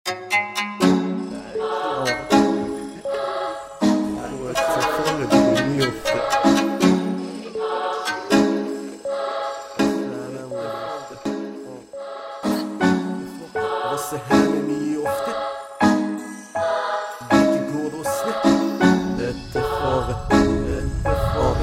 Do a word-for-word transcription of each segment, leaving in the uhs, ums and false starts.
واسه همه میفته یکی گرسنه اتفاق اتفاق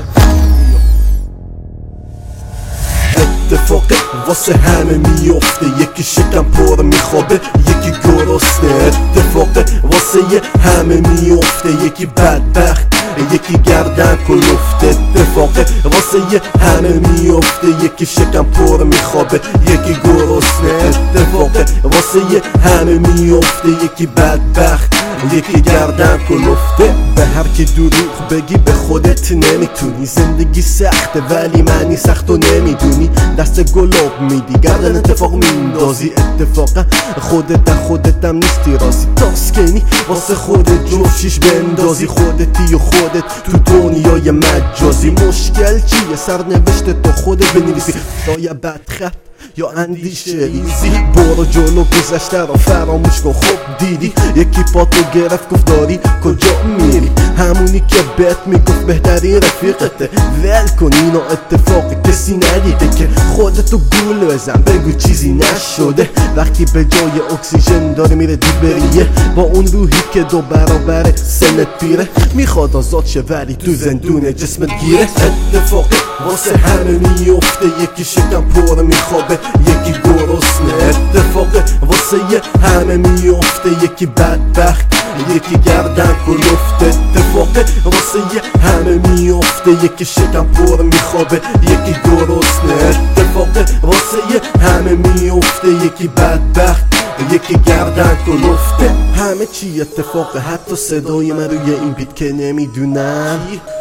اتفاق واسه همه میفته یکی شکم پر میخوابه یکی گرسنه اتفاق واسه همه میفته یکی بدبخت یکی گردن کلفت اتفاق واسه همه میفته یکی شکم پر میخوابه یکی گرسنه اتفاق واسه همه میفته یکی بدبخت یکی گردن کلفته به هر کی دروغ بگی به خودت نمیتونی زندگی سخته ولی معنی سخت و نمیدونی دست گلاب میدی گردن اتفاق میندازی اتفاقا خودت در خودتم نیستی راستی تاسکنی واسه خودت جفشیش بندازی خودتی و خودت تو دنیای مجازی مشکل چیه سرنوشت تو خودت بنویسی یا بدخط یا اندیشه ایزی برو جلو گذشته را فراموش کن خب دیدی یکی پاتو گرفت گفت داری کجا میری همونی که بهت میگفت بهترین رفیقته ول کن اینو اتفاق کسی ندیده که خودتو گول بزن بگو چیزی نشده وقتی به جای اکسیژن داره میره دیبریه با اون روحی که دو برابر سنت پیره میخواد آزاد شه ولی تو زندون جسمت گیره اتفاق واسه همه میفته یکی شکم پر میخوابه یکی گرسنه اتفاق واسه همه میفته یکی بدبخت یکی گردن کلفت اتفاق واسه همه میفته یکی شکم پر میخوابه یکی گرسنه اتفاق واسه همه میفته یکی بدبخت یکی گردن کلفته همه چی اتفاقه حتی صدای من روی این بیت که نمیدونم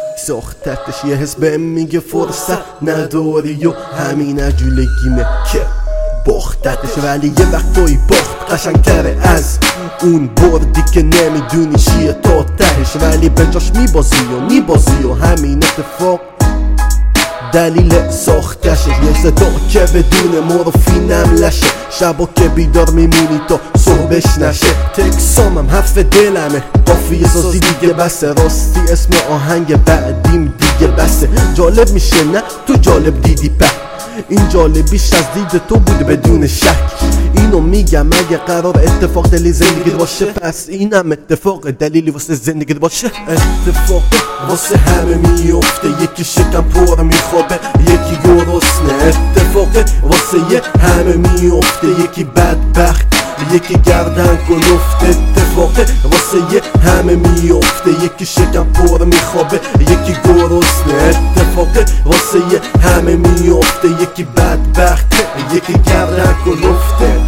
ساختتش یه حس بهم میگه فرصت نداری و همین عجولگیمه که باختتش ولی یه وقتایی باخت قشنگتره از اون بردی که نمیدونی چیه تا تهش ولی به جاش میبازی و میبازی و همین اتفاق دلیل ساختشه یه صدا که بدون مورفینم لشه شبا که بیدار میمونی تا صبحش نشه تکسامم حرف دلمه قافیه سازی دیگه بسه راستی اسم آهنگ بعدیم دیگه بسه جالب میشه نه تو جالب دیدی په این جالبیش از دید تو بود بدون شک اینو میگم اگه قرار اتفاق دلیل زندگی باشه پس اینم اتفاق دلیلی واسه زندگی باشه اتفاق واسه همه میفته یکی شکم پر میخوابه یکی گرسنه اتفاق واسه همه میفته یکی بدبخت یکی گردن کلفت اتفاق واسه همه میفته یکی شکم پر میخوابه یکی گرسنه اتفاق واسه همه میفته یکی بدبخت یکی گردن کلفته